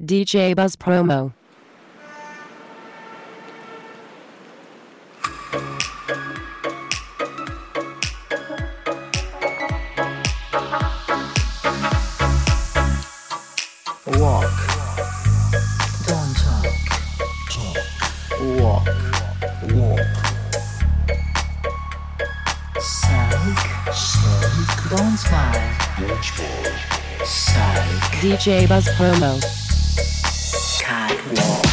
DJ Buzz Promo. Walk, don't talk. Walk, Psych, don't smile. Psych, DJ Buzz Promo. catwalk.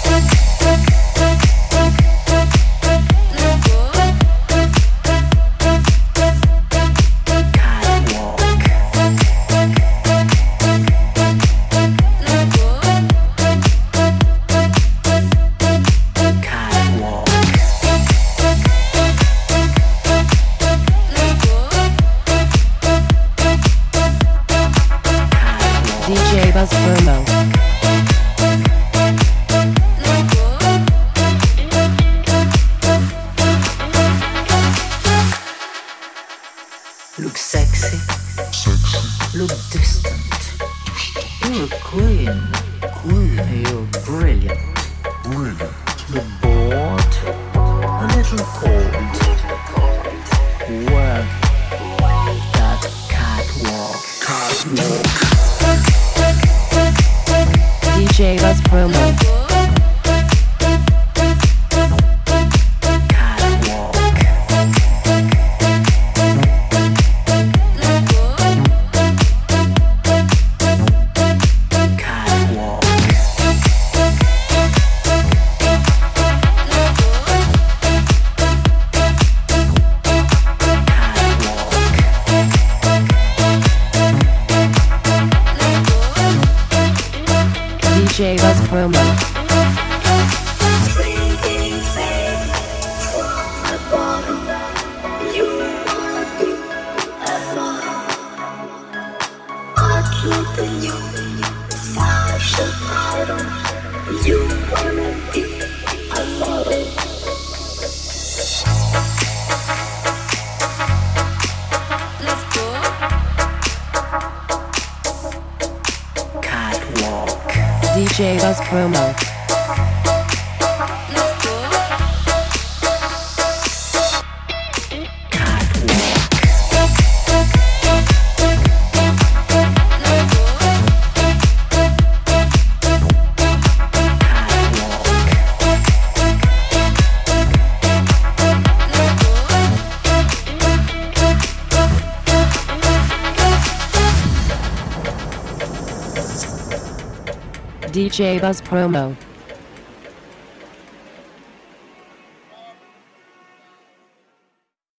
DJ Buzz Promo. Look sexy, look distant. You're a queen, you're brilliant. Look bored, a little cold. Work that catwalk. DJ Buzz Promo. DJ Buzz Promo. DJ Buzz Promo. DJ Buzz Promo.